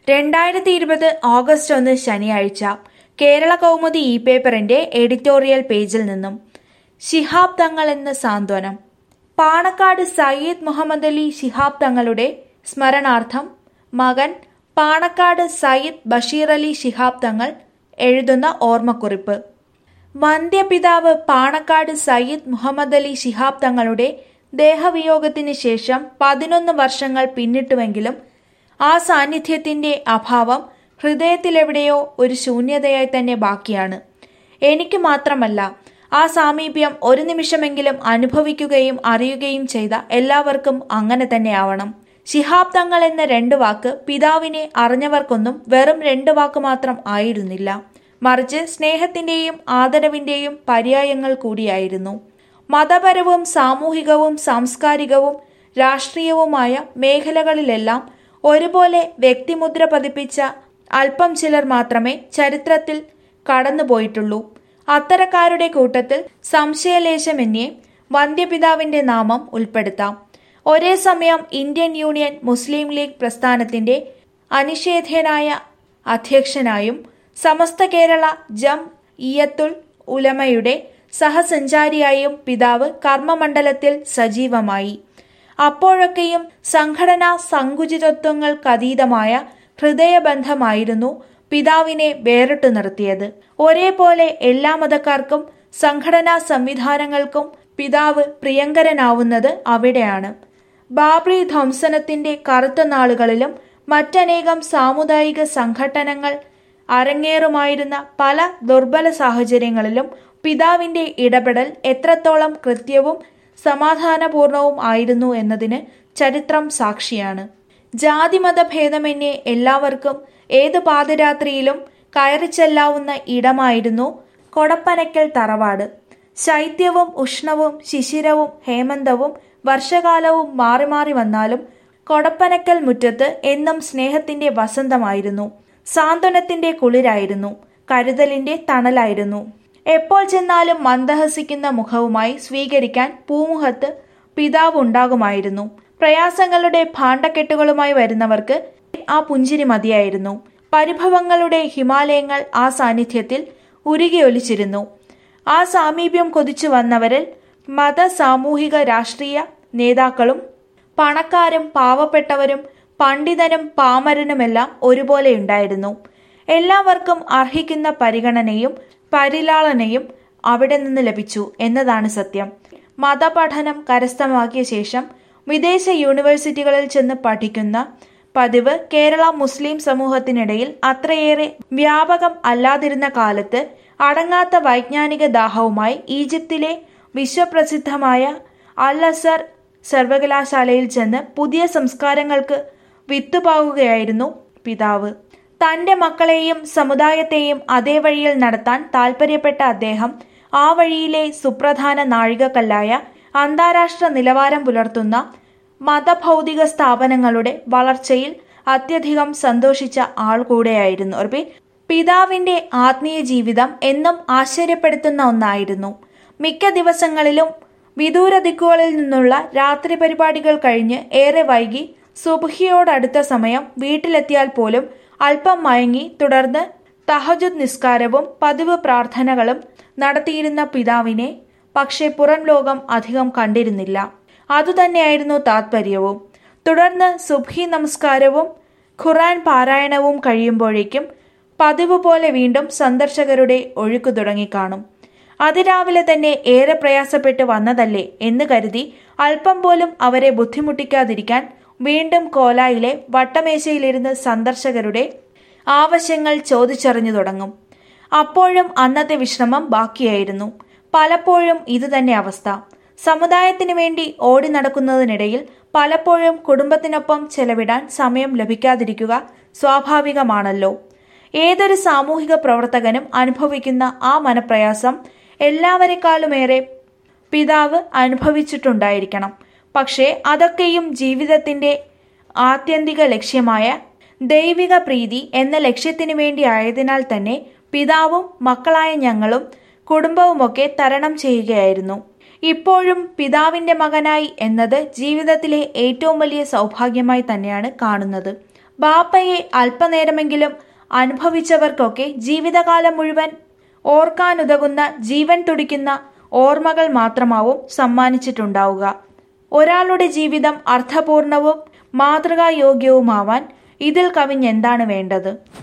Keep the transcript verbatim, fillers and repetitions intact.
രണ്ടായിരത്തി ഇരുപത് ഓഗസ്റ്റ് ഒന്ന് ശനിയാഴ്ച കേരള കൗമുദി ഇ പേപ്പറിന്റെ എഡിറ്റോറിയൽ പേജിൽ നിന്നും ശിഹാബ് തങ്ങൾ എന്ന സാന്ത്വനം. പാണക്കാട് സയ്യിദ് മുഹമ്മദ് അലി ശിഹാബ് തങ്ങളുടെ സ്മരണാർത്ഥം മകൻ പാണക്കാട് സയ്യിദ് ബഷീർ അലി ശിഹാബ് തങ്ങൾ എഴുതുന്ന ഓർമ്മക്കുറിപ്പ്. വന്ധ്യപിതാവ് പാണക്കാട് സയ്യിദ് മുഹമ്മദ് അലി ശിഹാബ് തങ്ങളുടെ ദേഹവിയോഗത്തിന് ശേഷം പതിനൊന്ന് വർഷങ്ങൾ പിന്നിട്ടുവെങ്കിലും ആ സാന്നിധ്യത്തിന്റെ അഭാവം ഹൃദയത്തിലെവിടെയോ ഒരു ശൂന്യതയായി തന്നെ ബാക്കിയാണ്. എനിക്ക് മാത്രമല്ല, ആ സാമീപ്യം ഒരു നിമിഷമെങ്കിലും അനുഭവിക്കുകയും അറിയുകയും ചെയ്ത എല്ലാവർക്കും അങ്ങനെ തന്നെ ആവണം. ശിഹാബ് തങ്ങൾ എന്ന രണ്ട് വാക്ക് പിതാവിനെ അറിഞ്ഞവർക്കൊന്നും വെറും രണ്ട് വാക്ക് മാത്രം ആയിരുന്നില്ല, മറിച്ച് സ്നേഹത്തിന്റെയും ആദരവിന്റെയും പര്യായങ്ങൾ കൂടിയായിരുന്നു. മതപരവും സാമൂഹികവും സാംസ്കാരികവും രാഷ്ട്രീയവുമായ മേഖലകളിലെല്ലാം ഒരുപോലെ വ്യക്തിമുദ്ര പതിപ്പിച്ച അല്പം ചിലർ മാത്രമേ ചരിത്രത്തിൽ കടന്നുപോയിട്ടുള്ളൂ. അത്തരക്കാരുടെ കൂട്ടത്തിൽ സംശയലേശമെന്നേ വന്ധ്യപിതാവിന്റെ നാമം ഉൾപ്പെടുത്താം. ഒരേ സമയം ഇന്ത്യൻ യൂണിയൻ മുസ്ലിം ലീഗ് പ്രസ്ഥാനത്തിന്റെ അനിഷേധ്യനായ അധ്യക്ഷനായും സമസ്ത കേരള ജം ഇയത്തുൽ ഉലമയുടെ സഹസഞ്ചാരിയായും പിതാവ് കർമ്മമണ്ഡലത്തിൽ സജീവമായി. അപ്പോഴൊക്കെയും സംഘടനാ സങ്കുചിതത്വങ്ങൾക്കതീതമായ ഹൃദയബന്ധമായിരുന്നു പിതാവിനെ വേറിട്ടു നിർത്തിയത്. ഒരേപോലെ എല്ലാ മതക്കാർക്കും സംഘടനാ സംവിധാനങ്ങൾക്കും പിതാവ് പ്രിയങ്കരനാവുന്നത് അവിടെയാണ്. ബാബ്രി ധ്വംസനത്തിന്റെ കറുത്ത നാളുകളിലും മറ്റനേകം സാമുദായിക സംഘടനകൾ അരങ്ങേറുമായിരുന്ന പല ദുർബല സാഹചര്യങ്ങളിലും പിതാവിന്റെ ഇടപെടൽ എത്രത്തോളം കൃത്യവും സമാധാനപൂർണവും ആയിരുന്നു എന്നതിന് ചരിത്രം സാക്ഷിയാണ്. ജാതിമത ഭേദമന്യേ എല്ലാവർക്കും ഏത് പാതിരാത്രിയിലും കയറിച്ചെല്ലാവുന്ന ഇടമായിരുന്നു കൊടപ്പനക്കൽ തറവാട്. ശൈത്യവും ഉഷ്ണവും ശിശിരവും ഹേമന്തവും വർഷകാലവും മാറി മാറി വന്നാലും കൊടപ്പനക്കൽ മുറ്റത്ത് എന്നും സ്നേഹത്തിന്റെ വസന്തമായിരുന്നു, സാന്ത്വനത്തിന്റെ കുളിരായിരുന്നു, കരുതലിന്റെ തണലായിരുന്നു. എപ്പോൾ ചെന്നാലും മന്ദഹസിക്കുന്ന മുഖവുമായി സ്വീകരിക്കാൻ പൂമുഖത്ത് പിതാവ് ഉണ്ടാകുമായിരുന്നു. പ്രയാസങ്ങളുടെ ഭാണ്ഡക്കെട്ടുകളുമായി വരുന്നവർക്ക് ആ പുഞ്ചിരി മതിയായിരുന്നു. പരിഭവങ്ങളുടെ ഹിമാലയങ്ങൾ ആ സാന്നിധ്യത്തിൽ ഉരുകിയൊലിച്ചിരുന്നു. ആ സാമീപ്യം കൊതിച്ചു വന്നവരിൽ മത സാമൂഹിക രാഷ്ട്രീയ നേതാക്കളും പണക്കാരും പാവപ്പെട്ടവരും പണ്ഡിതനും പാമരനുമെല്ലാം ഒരുപോലെയുണ്ടായിരുന്നു. എല്ലാവർക്കും അർഹിക്കുന്ന പരിഗണനയും പരിലാളനയും അവിടെ നിന്ന് ലഭിച്ചു എന്നതാണ് സത്യം. മതപഠനം കരസ്ഥമാക്കിയ ശേഷം വിദേശ യൂണിവേഴ്സിറ്റികളിൽ ചെന്ന് പഠിക്കുന്ന പതിവ് കേരള മുസ്ലിം സമൂഹത്തിനിടയിൽ അത്രയേറെ വ്യാപകം അല്ലാതിരുന്ന കാലത്ത് അടങ്ങാത്ത വൈജ്ഞാനിക ദാഹവുമായി ഈജിപ്തിലെ വിശ്വപ്രസിദ്ധമായ അൽ അസർ സർവകലാശാലയിൽ ചെന്ന് പുതിയ സംസ്കാരങ്ങൾക്ക് വിത്തുപാകുകയായിരുന്നു പിതാവ്. തന്റെ മക്കളെയും സമുദായത്തെയും അതേ വഴിയിൽ നടത്താൻ താൽപര്യപ്പെട്ട അദ്ദേഹം ആ വഴിയിലെ സുപ്രധാന നാഴികക്കല്ലായ അന്താരാഷ്ട്ര നിലവാരം പുലർത്തുന്ന മതഭൗതിക സ്ഥാപനങ്ങളുടെ വളർച്ചയിൽ അത്യധികം സന്തോഷിച്ച ആൾ കൂടെയായിരുന്നു. പിതാവിന്റെ ആത്മീയ ജീവിതം എന്നും ആശ്ചര്യപ്പെടുത്തുന്ന ഒന്നായിരുന്നു. മിക്ക ദിവസങ്ങളിലും വിദൂര ദിക്കുകളിൽ നിന്നുള്ള രാത്രി പരിപാടികൾ കഴിഞ്ഞ് ഏറെ വൈകി സുബ്ഹിയോടടുത്ത സമയം വീട്ടിലെത്തിയാൽ പോലും അല്പം മയങ്ങി തുടർന്ന് തഹജുദ് നിസ്കാരവും പതിവ് പ്രാർത്ഥനകളും നടത്തിയിരുന്ന പിതാവിനെ പക്ഷേ പുറം ലോകം അധികം കണ്ടിരുന്നില്ല. അതുതന്നെയായിരുന്നു താത്പര്യവും. തുടർന്ന് സുബ്ഹി നമസ്കാരവും ഖുർആൻ പാരായണവും കഴിയുമ്പോഴേക്കും പതിവ് പോലെ വീണ്ടും സന്ദർശകരുടെ ഒഴുക്ക് തുടങ്ങിക്കാണും. അതിരാവിലെ തന്നെ ഏറെ പ്രയാസപ്പെട്ട് വന്നതല്ലേ എന്ന് കരുതി അല്പം പോലും അവരെ ബുദ്ധിമുട്ടിക്കാതിരിക്കാൻ വീണ്ടും കോലായിലെ വട്ടമേശയിലിരുന്ന് സന്ദർശകരുടെ ആവശ്യങ്ങൾ ചോദിച്ചറിഞ്ഞു തുടങ്ങും. അപ്പോഴും അന്നത്തെ വിശ്രമം ബാക്കിയായിരുന്നു. പലപ്പോഴും ഇതുതന്നെ അവസ്ഥ. സമുദായത്തിനു വേണ്ടി ഓടി നടക്കുന്നതിനിടയിൽ പലപ്പോഴും കുടുംബത്തിനൊപ്പം ചെലവിടാൻ സമയം ലഭിക്കാതിരിക്കുക സ്വാഭാവികമാണല്ലോ. ഏതൊരു സാമൂഹിക പ്രവർത്തകനും അനുഭവിക്കുന്ന ആ മനപ്രയാസം എല്ലാവരെക്കാളുമേറെ പിതാവ് അനുഭവിച്ചിട്ടുണ്ടായിരിക്കണം. പക്ഷേ അതൊക്കെയും ജീവിതത്തിന്റെ ആത്യന്തിക ലക്ഷ്യമായ ദൈവിക പ്രീതി എന്ന ലക്ഷ്യത്തിനു വേണ്ടി ആയതിനാൽ തന്നെ പിതാവും മക്കളായ ഞങ്ങളും കുടുംബവുമൊക്കെ തരണം ചെയ്യുകയായിരുന്നു. ഇപ്പോഴും പിതാവിന്റെ മകനായി എന്നത് ജീവിതത്തിലെ ഏറ്റവും വലിയ സൗഭാഗ്യമായി തന്നെയാണ് കാണുന്നത്. ബാപ്പയെ അല്പനേരമെങ്കിലും അനുഭവിച്ചവർക്കൊക്കെ ജീവിതകാലം മുഴുവൻ ഓർക്കാനുതകുന്ന ജീവൻ തുടിക്കുന്ന ഓർമ്മകൾ മാത്രമാവും സമ്മാനിച്ചിട്ടുണ്ടാവുക. ഒരാളുടെ ജീവിതം അർത്ഥപൂർണവും മാതൃകായോഗ്യവുമാവാൻ ഇതിൽ കവിഞ്ഞെന്താണ് വേണ്ടത്?